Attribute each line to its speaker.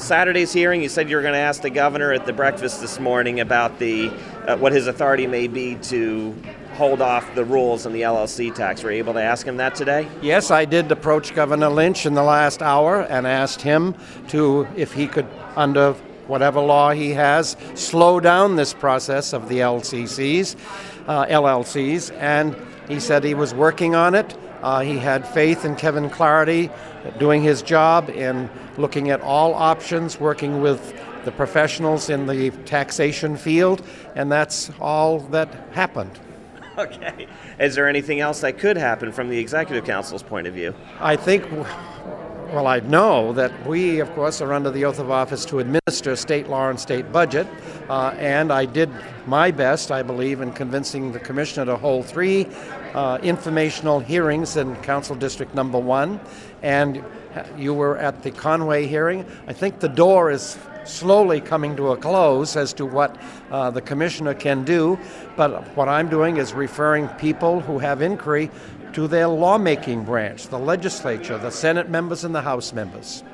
Speaker 1: Saturday's hearing, you said you were going to ask the governor at the breakfast this morning about the what his authority may be to hold off the rules on the LLC tax. Were you able to ask him that today?
Speaker 2: Yes, I did approach Governor Lynch in the last hour and asked him if he could, under whatever law he has, slow down this process of the LLCs, and he said he was working on it. He had faith in Kevin Clarity doing his job in looking at all options, working with the professionals in the taxation field, and that's all that happened.
Speaker 1: Okay. Is there anything else that could happen from the Executive Council's point of view?
Speaker 2: I think, well, I know that we, of course, are under the oath of office to administer state law and state budget, and I did my best, I believe, in convincing the Commissioner to hold 3 informational hearings in Council District Number 1, and you were at the Conway hearing. I think the door is slowly coming to a close as to what the Commissioner can do, but what I'm doing is referring people who have inquiry to their lawmaking branch, the legislature, the Senate members and the House members.